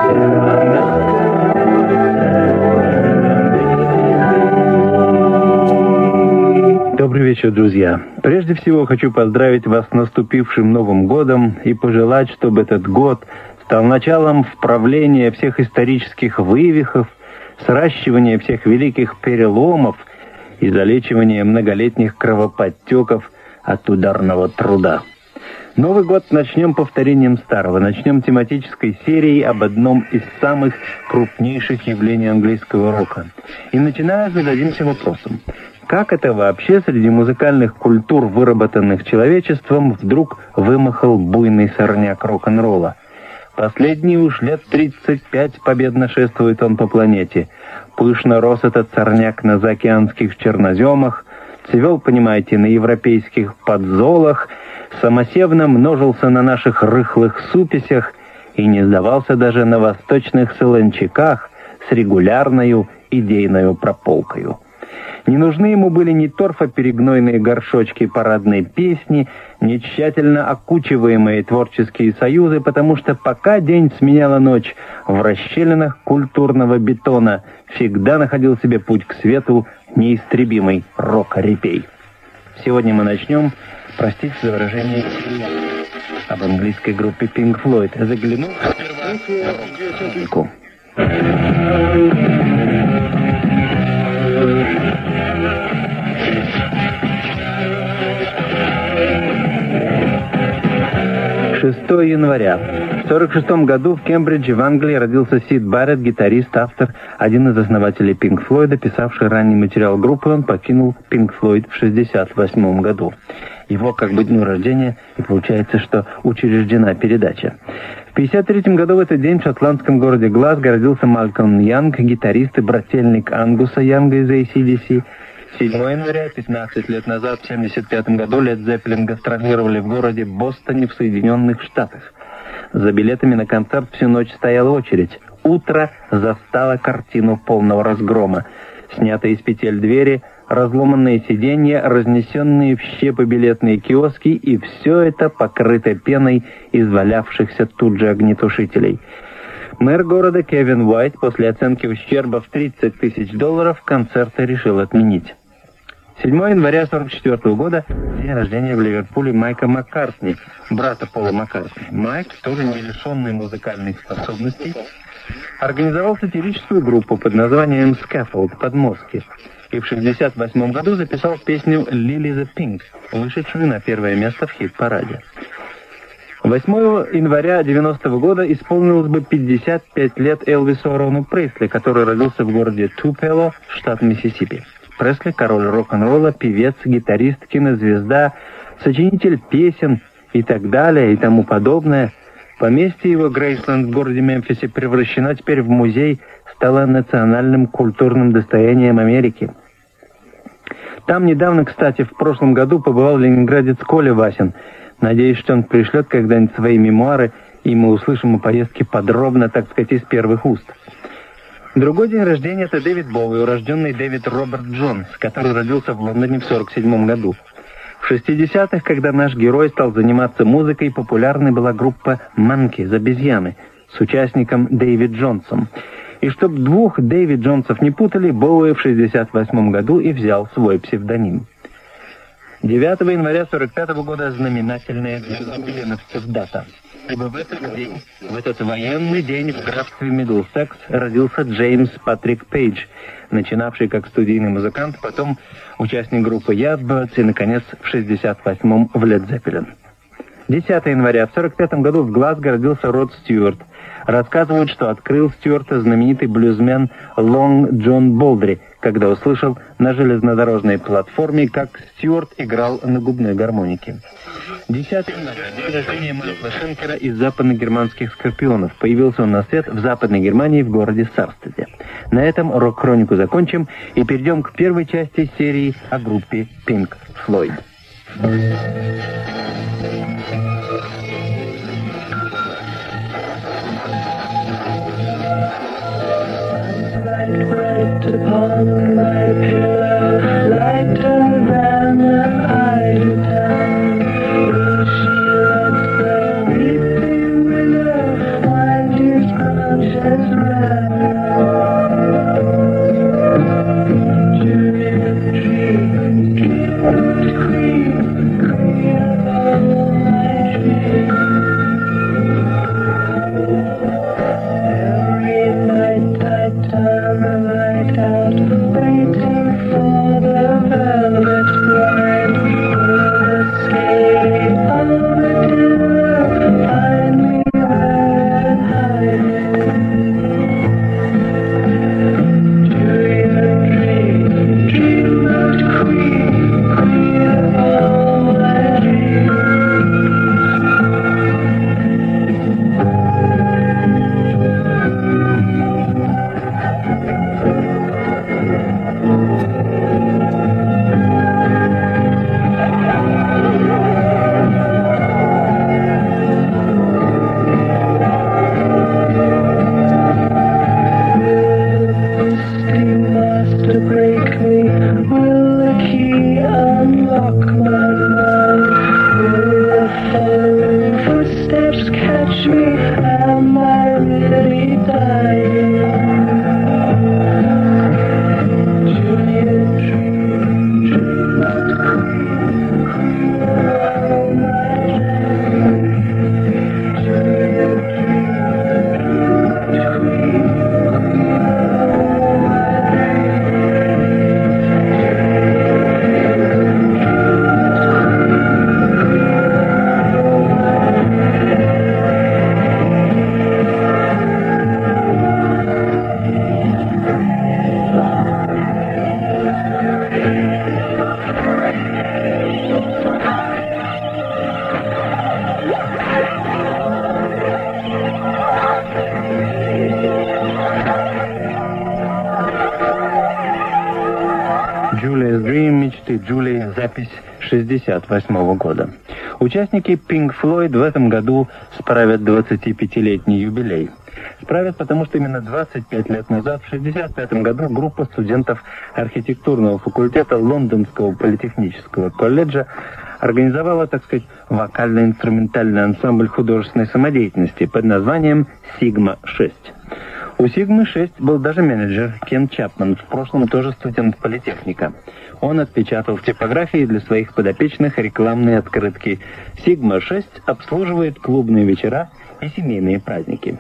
Добрый вечер, друзья. Прежде всего хочу поздравить вас с наступившим Новым годом и пожелать, чтобы этот год стал началом вправления всех исторических вывихов, сращивания всех великих переломов и залечивания многолетних кровоподтеков от ударного труда. Новый год начнем повторением старого, начнем тематической серией об одном из самых крупнейших явлений английского рока. И начиная зададимся вопросом, как это вообще среди музыкальных культур, выработанных человечеством, вдруг вымахал буйный сорняк рок-н-ролла? Последние уж лет 35 победно шествует он по планете. Пышно рос этот сорняк на заокеанских черноземах, цвел, понимаете, на европейских подзолах, самосевно множился на наших рыхлых супесях и не сдавался даже на восточных солончаках с регулярною идейною прополкою. Не нужны ему были ни торфоперегнойные горшочки парадной песни, ни тщательно окучиваемые творческие союзы, потому что пока день сменяла ночь, в расщелинах культурного бетона всегда находил себе путь к свету неистребимый рок-репей. Сегодня мы начнем, простите за выражение, об английской группе Pink Floyd, заглянув сперва в рок-музыку. 6 января. В 1946 году в Кембридже в Англии родился Сид Барретт, гитарист, автор, один из основателей Pink Floyd, писавший ранний материал группы. Он покинул Pink Floyd в 1968 году. Его как бы дню рождения, и получается, что учреждена передача. В 1953 году в этот день в шотландском городе Глазго родился Малькольм Янг, гитарист и брательник Ангуса Янга из AC/DC. 7 января, 15 лет назад, в 1975 году, Led Zeppelin гастролировали в городе Бостоне в Соединенных Штатах. За билетами на концерт всю ночь стояла очередь. Утро застало картину полного разгрома. Снятые из петель двери, разломанные сиденья, разнесенные в щепы билетные киоски, и все это покрыто пеной из валявшихся тут же огнетушителей. Мэр города Кевин Уайт после оценки ущерба в $30 тысяч концерты решил отменить. 7 января 1944 года, день рождения в Ливерпуле Майка Маккартни, брата Пола Маккартни. Майк, тоже не лишенный музыкальных способностей, организовал сатирическую группу под названием Scaffold, подмостки, и в 1968 году записал песню «Lily the Pink», вышедшую на первое место в хит-параде. 8 января 1990 года исполнилось бы 55 лет Элвису Орону Пресли, который родился в городе Тупело, штат Миссисипи. Пресли — король рок-н-ролла, певец, гитарист, кинозвезда, сочинитель песен и так далее и тому подобное. Поместье его Грейсленд в городе Мемфисе превращено теперь в музей, стало национальным культурным достоянием Америки. Там недавно, кстати, в прошлом году побывал ленинградец Коля Васин. Надеюсь, что он пришлет когда-нибудь свои мемуары, и мы услышим о поездке подробно, так сказать, из первых уст. Другой день рождения — это Дэвид Боуи, урожденный Дэвид Роберт Джонс, который родился в Лондоне в 1947 году. В 60-х, когда наш герой стал заниматься музыкой, популярной была группа «Монкиз», обезьяны, с участником Дэвид Джонсом. И чтоб двух Дэвид Джонсов не путали, Боуи в 1968 году и взял свой псевдоним. 9 января 1945 года знаменательная для запиленовцев дата. Ибо в этот военный день в графстве Миддлсекс родился Джеймс Патрик Пейдж, начинавший как студийный музыкант, потом участник группы Yardbirds и, наконец, в 1968-м в Led Zeppelin. 10 января в 1945 году в Глазго родился Род Стюарт. Рассказывают, что открыл Стюарта знаменитый блюзмен Лонг Джон Болдри, когда услышал на железнодорожной платформе, как Стюарт играл на губной гармонике. 10 января, день рождения Майкла Шенкера из западногерманских Скорпионов. Появился он на свет в Западной Германии в городе Сарстеде. На этом рок-хронику закончим и перейдем к первой части серии о группе Pink Floyd. Upon my pillow, lighter than an idle town, where she lets the weeping willow wind his crown Julia's Dream, мечты Джулии, запись 1968 года. Участники Pink Floyd в этом году справят 25-летний юбилей. Справят, потому что именно 25 лет назад, в 1965 году, группа студентов архитектурного факультета Лондонского политехнического колледжа организовала, так сказать, вокально-инструментальный ансамбль художественной самодеятельности под названием «Сигма-6». У «Сигмы-6» был даже менеджер Кен Чапман, в прошлом тоже студент политехника. Он отпечатал в типографии для своих подопечных рекламные открытки. «Сигма-6» обслуживает клубные вечера и семейные праздники.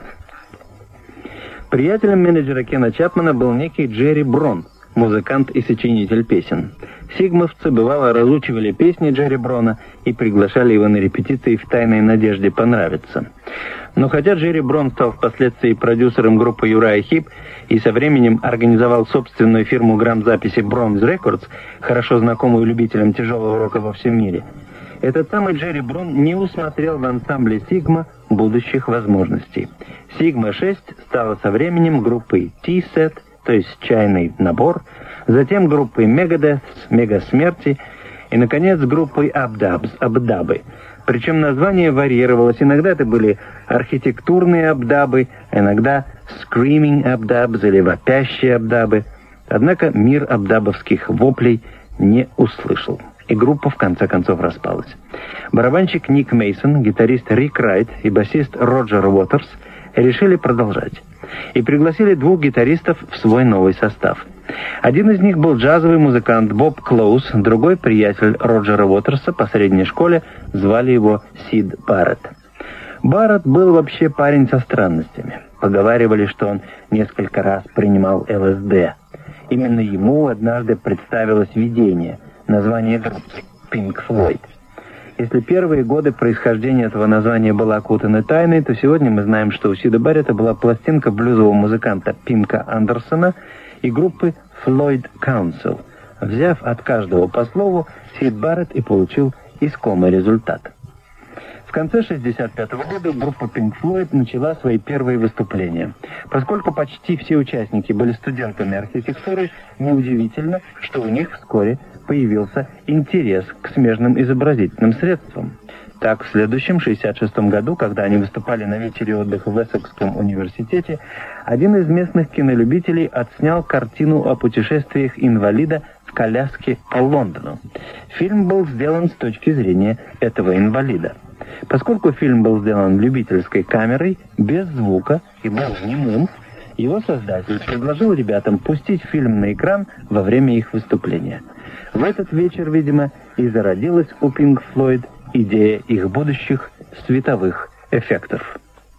Приятелем менеджера Кена Чапмана был некий Джерри Брон, музыкант и сочинитель песен. Сигмовцы, бывало, разучивали песни Джерри Брона и приглашали его на репетиции в тайной надежде понравиться. Но хотя Джерри Брон стал впоследствии продюсером группы Uriah Heep и со временем организовал собственную фирму грамзаписи Bronze Records, хорошо знакомую любителям тяжелого рока во всем мире, этот самый Джерри Брон не усмотрел в ансамбле «Сигма» будущих возможностей. «Сигма-6» стала со временем группой T-Set, то есть чайный набор, затем группой Megadeth, Мега-смерти, и, наконец, группой Абдабы. Причем название варьировалось. Иногда это были архитектурные абдабы, иногда screaming абдабs или вопящие абдабы. Однако мир абдабовских воплей не услышал, и группа в конце концов распалась. Барабанщик Ник Мейсон, гитарист Рик Райт и басист Роджер Уотерс решили продолжать и пригласили двух гитаристов в свой новый состав. Один из них был джазовый музыкант Боб Клоуз, другой приятель Роджера Уотерса по средней школе, звали его Сид Барретт. Барретт был вообще парень со странностями. Поговаривали, что он несколько раз принимал ЛСД. Именно ему однажды представилось видение, название группы Pink Floyd. Если первые годы происхождения этого названия было окутано тайной, то сегодня мы знаем, что у Сида Барретта была пластинка блюзового музыканта Пинка Андерсона и группы Floyd Council. Взяв от каждого по слову, Сид Барретт и получил искомый результат. В конце 1965 года группа Pink Floyd начала свои первые выступления. Поскольку почти все участники были студентами архитектуры, неудивительно, что у них вскоре появился интерес к смежным изобразительным средствам. Так, в следующем, 1966 году, когда они выступали на вечере отдыха в Эссекском университете, один из местных кинолюбителей отснял картину о путешествиях инвалида в коляске по Лондону. Фильм был сделан с точки зрения этого инвалида. Поскольку фильм был сделан любительской камерой, без звука и был немым, его создатель предложил ребятам пустить фильм на экран во время их выступления. В этот вечер, видимо, и зародилась у Pink Floyd идея их будущих световых эффектов.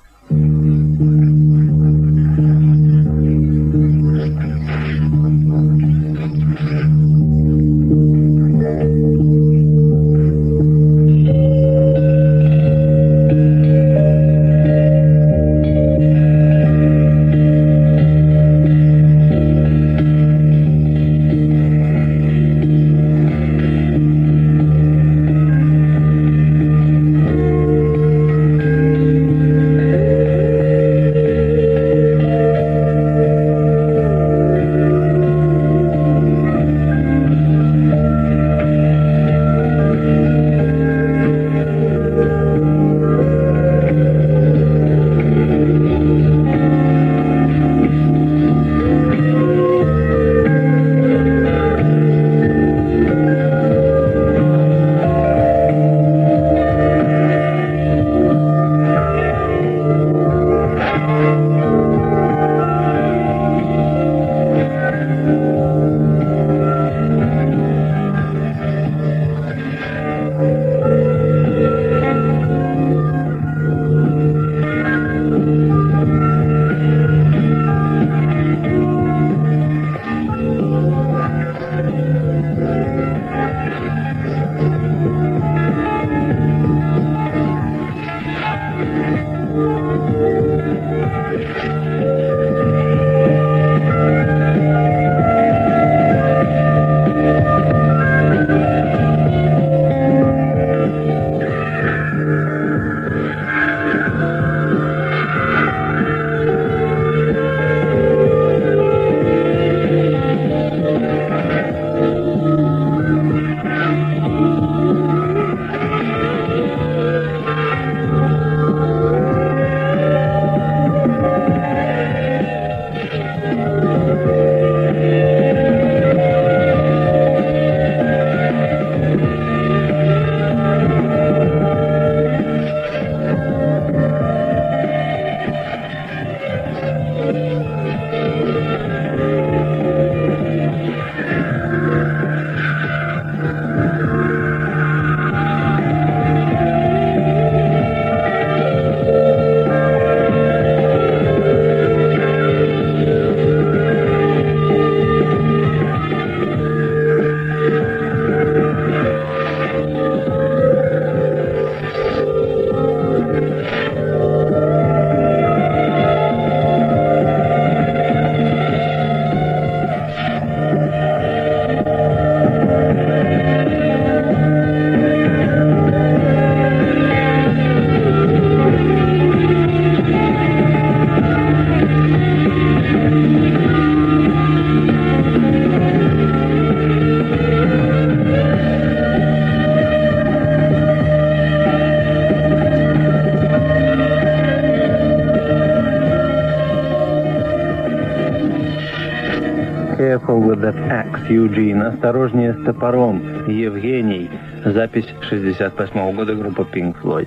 Careful with that axe, Eugene. Осторожнее с топором, Евгений. Запись 1968 года группы Pink Floyd.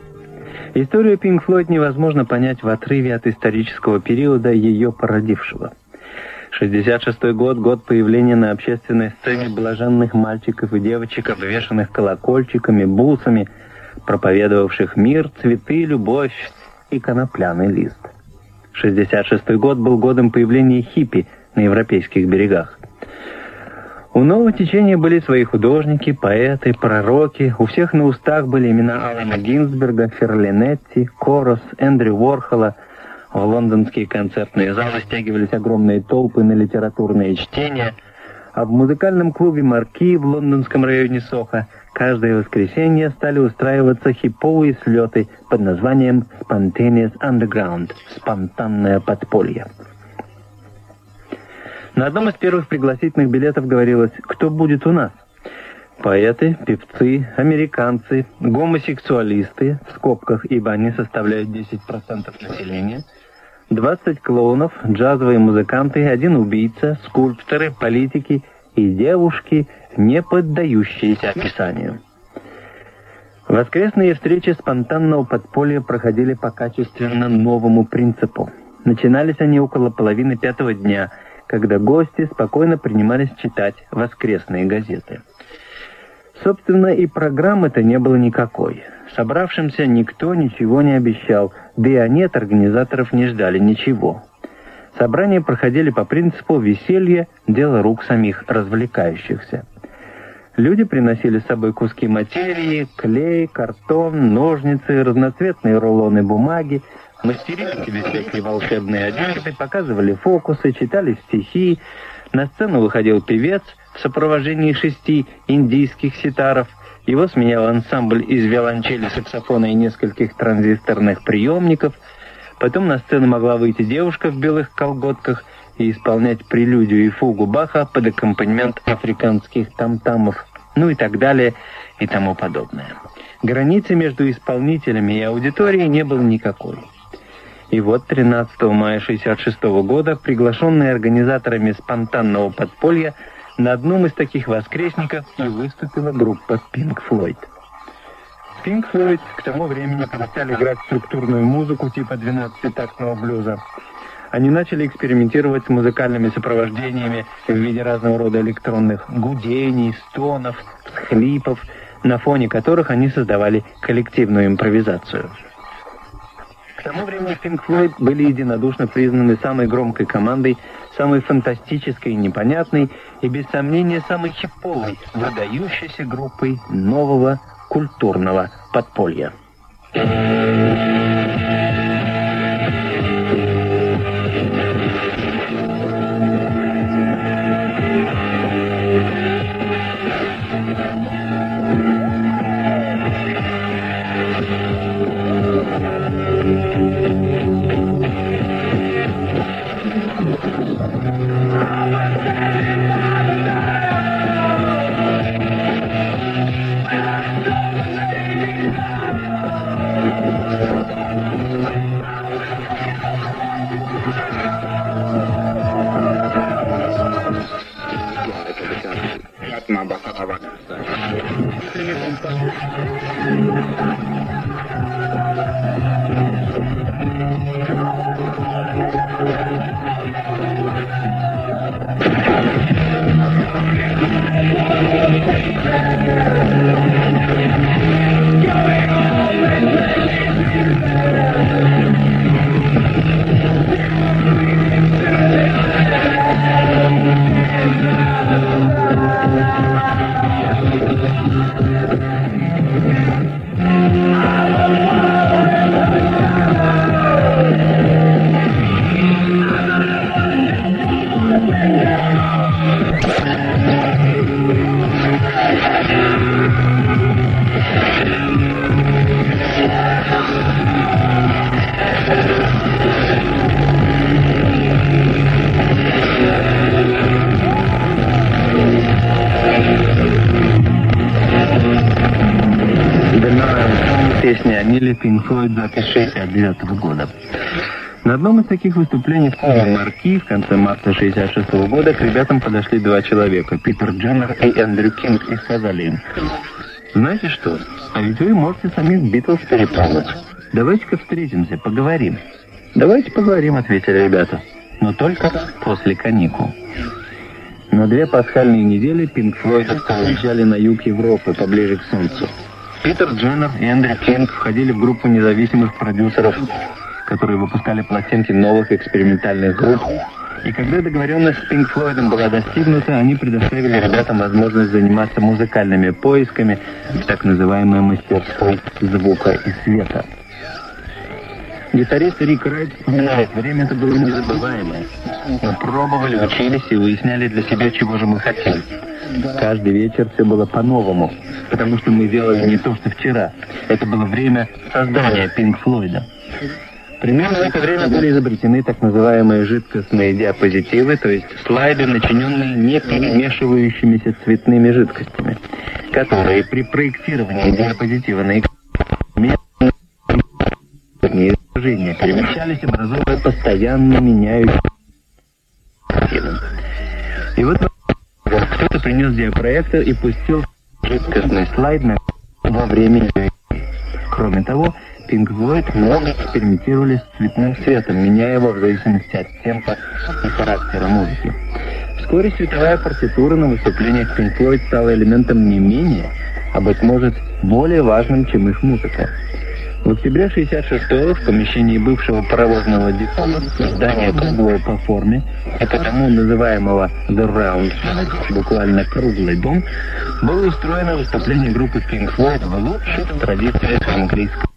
Историю Pink Floyd невозможно понять в отрыве от исторического периода, ее породившего. 66-й год — год появления на общественной сцене блаженных мальчиков и девочек, обвешанных колокольчиками, бусами, проповедовавших мир, цветы, любовь и конопляный лист. 66-й год был годом появления хиппи на европейских берегах. У нового течения были свои художники, поэты, пророки. У всех на устах были имена Алана Гинзберга, Ферлинетти, Корос, Эндрю Уорхола. В лондонские концертные залы стягивались огромные толпы на литературные чтения. А в музыкальном клубе «Марки» в лондонском районе Сохо каждое воскресенье стали устраиваться хиповые слеты под названием «Spontaneous Underground» — «Спонтанное подполье». На одном из первых пригласительных билетов говорилось: кто будет у нас? Поэты, певцы, американцы, гомосексуалисты, в скобках, ибо они составляют 10% населения, 20 клоунов, джазовые музыканты, 1 убийца, скульпторы, политики и девушки, не поддающиеся описанию. Воскресные встречи спонтанного подполья проходили по качественно новому принципу. Начинались они около половины 5-го дня, когда гости спокойно принимались читать воскресные газеты. Собственно, и программы-то не было никакой. Собравшимся никто ничего не обещал, да и они от организаторов не ждали ничего. Собрания проходили по принципу веселья, дело рук самих развлекающихся. Люди приносили с собой куски материи, клей, картон, ножницы, разноцветные рулоны бумаги, мастерили себе всякие волшебные одежды, показывали фокусы, читали стихи. На сцену выходил певец в сопровождении 6 индийских ситаров. Его сменял ансамбль из виолончели, саксофона и нескольких транзисторных приемников. Потом на сцену могла выйти девушка в белых колготках и исполнять прелюдию и фугу Баха под аккомпанемент африканских там-тамов, ну и так далее и тому подобное. Границы между исполнителями и аудиторией не было никакой. И вот 13 мая 1966 года, приглашенные организаторами спонтанного подполья, на одном из таких воскресников и выступила группа Pink Floyd. Pink Floyd к тому времени перестали играть структурную музыку типа 12-тактного блюза. Они начали экспериментировать с музыкальными сопровождениями в виде разного рода электронных гудений, стонов, всхлипов, на фоне которых они создавали коллективную импровизацию. К тому времени Pink Floyd были единодушно признаны самой громкой командой, самой фантастической и непонятной, и без сомнения самой хиповой, выдающейся группой нового культурного подполья. Песни о Ниле Pink Floyd запись 1969 года. На одном из таких выступлений в Марки в конце марта 1966 года к ребятам подошли 2 человека, Питер Дженнер и Эндрю Кинг, и сказали им: «Знаете что, а ведь вы можете самих Битлз переплавать. Давайте-ка встретимся, поговорим». «Давайте поговорим», — ответили ребята, — «но только после каникул». На 2 пасхальные недели Pink Floyd уезжали на юг Европы, поближе к солнцу. Питер Дженнер и Эндрю Кинг входили в группу независимых продюсеров, которые выпускали пластинки новых экспериментальных групп. И когда договоренность с Pink Floyd была достигнута, они предоставили ребятам возможность заниматься музыкальными поисками в так называемой мастерской звука и света. Гитарист Рик Райт вспоминает: время это было незабываемое. Мы пробовали, учились и выясняли для себя, чего же мы хотим. Каждый вечер все было по-новому, потому что мы делали не то, что вчера. Это было время создания Pink Floyd. Примерно в это время были изобретены так называемые жидкостные диапозитивы, то есть слайды, начиненные не перемешивающимися цветными жидкостями, которые при проектировании диапозитива на экране изображения перемещались, образуя постоянно меняющиеся. И вот кто-то принес диапроектор и пустил жидкостный слайд во время Кроме того, Pink Floyd много экспериментировали с цветным светом, меняя его в зависимости от темпа и характера музыки. Вскоре световая партитура на выступлениях Pink Floyd стала элементом не менее, а быть может, более важным, чем их музыка. В октябре 1966-го в помещении бывшего паровозного депо, здания круглого по форме, и потому называемого The Round House, буквально круглый дом, было устроено выступление группы Pink Floyd в лучших традициях английского.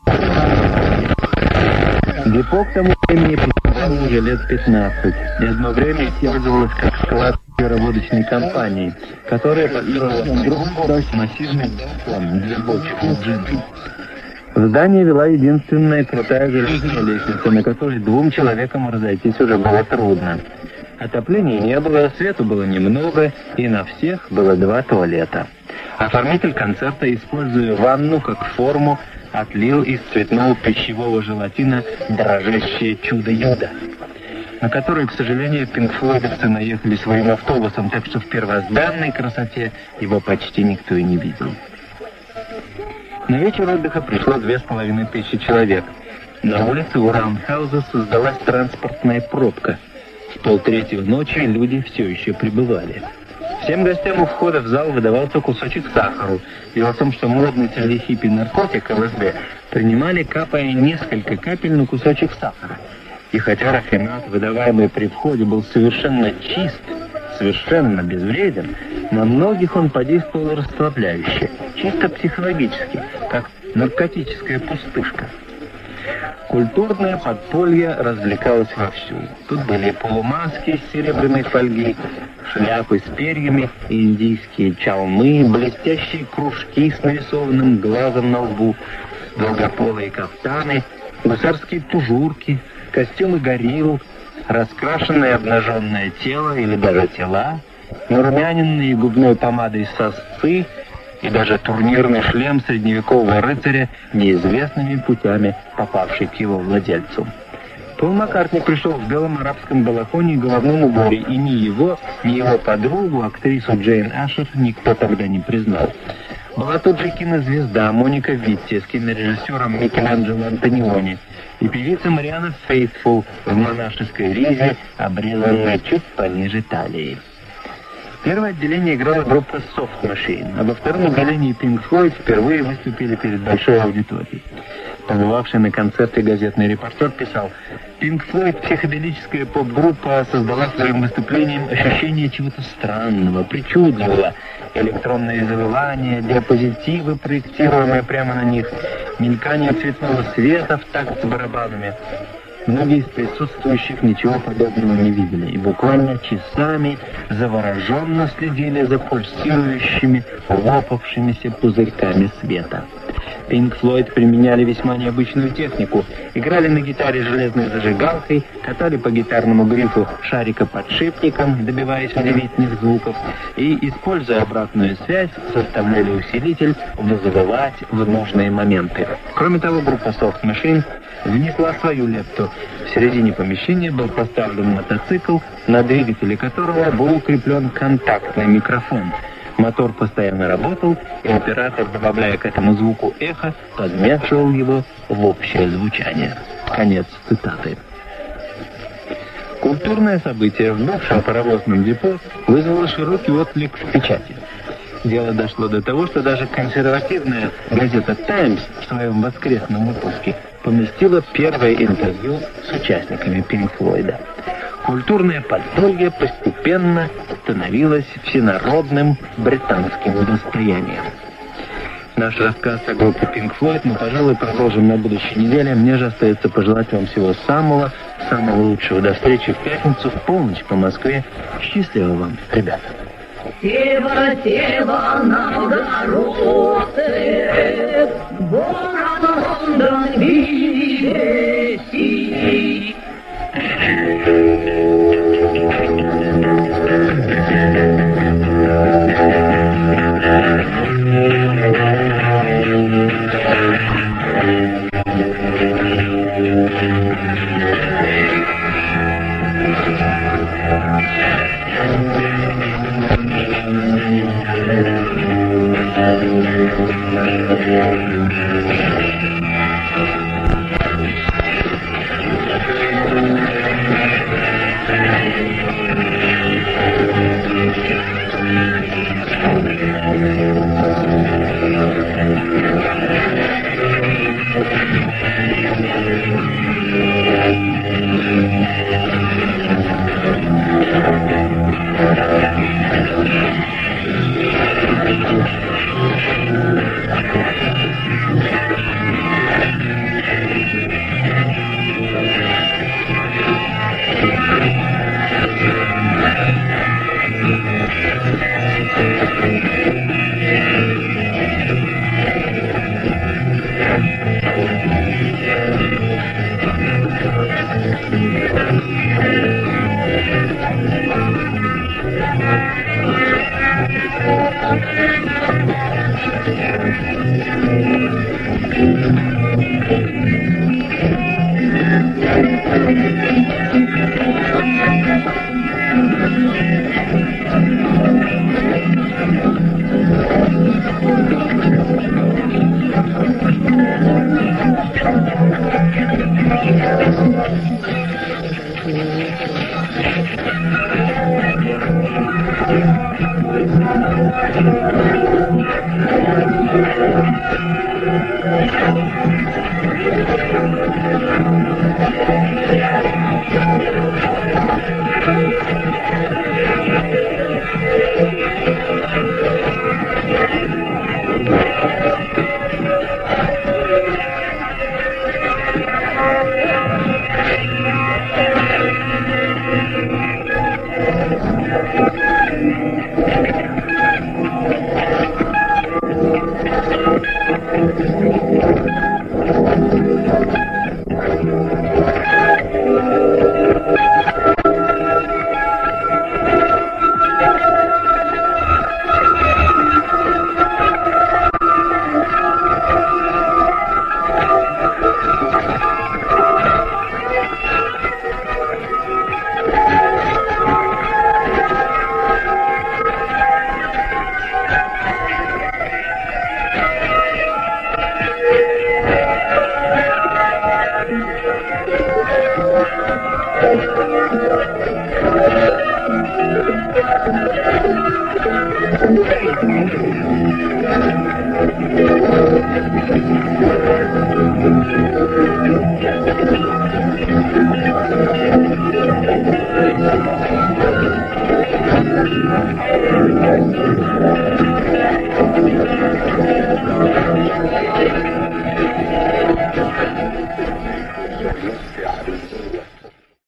Депо к тому времени присутствовало уже лет 15, и одно время использовалось как склад водочной компании, которая построила группу массивных дом для бочек джина. В здание вела единственная крутая железная лестница, на которой двум человекам разойтись уже было трудно. Отопления не было, свету было немного, и на всех было 2 туалета. Оформитель концерта, используя ванну как форму, отлил из цветного пищевого желатина дрожащее чудо-юдо, на которое, к сожалению, пинкфлойдовцы наехали своим автобусом, так что в первозданной красоте его почти никто и не видел. На вечер отдыха пришло 2500 человек. На улице у Раундхауза создалась транспортная пробка. В 2:30 ночи люди все еще прибывали. Всем гостям у входа в зал выдавался кусочек сахара. Дело в том, что модный среди хиппи наркотик ЛСД принимали, капая несколько капель на кусочек сахара. И хотя рафинад, выдаваемый при входе, был совершенно чист, совершенно безвреден, на многих он подействовал расслабляюще, чисто психологически, как наркотическая пустышка. Культурное подполье развлекалось вовсю. Тут были полумаски из серебряной фольги, шляпы с перьями, индийские чалмы, блестящие кружки с нарисованным глазом на лбу, долгополые кафтаны, гусарские тужурки, костюмы горилл, раскрашенное обнаженное тело или даже тела, нарумяненные губной помадой сосцы и даже турнирный шлем средневекового рыцаря, неизвестными путями попавший к его владельцу. Пол Маккартни пришел в белом арабском балахоне и головном уборе, и ни его, ни его подругу, актрису Джейн Ашер, никто тогда не признал. Была тут же кинозвезда Моника Витти с кинорежиссером Микеланджело Антониони и певица Марианна Фейтфул в монашеской ризе, обрезанной чуть пониже талии. Первое отделение играла группа Soft Machine, а во втором отделении Pink Floyd впервые выступили перед большой аудиторией. Побывавший на концерте газетный репортер писал: Pink Floyd, психоделическая поп-группа, создала своим выступлением ощущение чего-то странного, причудливого. Электронные завывания, диапозитивы, проектируемые прямо на них, мелькание цветного света в такт с барабанами. Многие из присутствующих ничего подобного не видели и буквально часами завороженно следили за пульсирующими, лопавшимися пузырьками света. Pink Floyd применяли весьма необычную технику. Играли на гитаре с железной зажигалкой, катали по гитарному грифу шарикоподшипником, добиваясь удивительных звуков, и, используя обратную связь, заставляли усилитель вызывать в нужные моменты. Кроме того, группа Soft Machine внесла свою лепту. В середине помещения был поставлен мотоцикл, на двигателе которого был укреплен контактный микрофон. Мотор постоянно работал, и оператор, добавляя к этому звуку эхо, подмешивал его в общее звучание. Конец цитаты. Культурное событие в бывшем паровозном депо вызвало широкий отклик в печати. Дело дошло до того, что даже консервативная газета «Таймс» в своем воскресном выпуске поместила первое интервью с участниками Pink Floyd. Культурное подполье постепенно становилось всенародным британским достоянием. Наш рассказ о группе Pink Floyd мы, пожалуй, продолжим на будущей неделе. Мне же остается пожелать вам всего самого лучшего. До встречи в пятницу в полночь по Москве. Счастливо вам, ребята. Сева, сева на огороды, ворон Лондон BBC.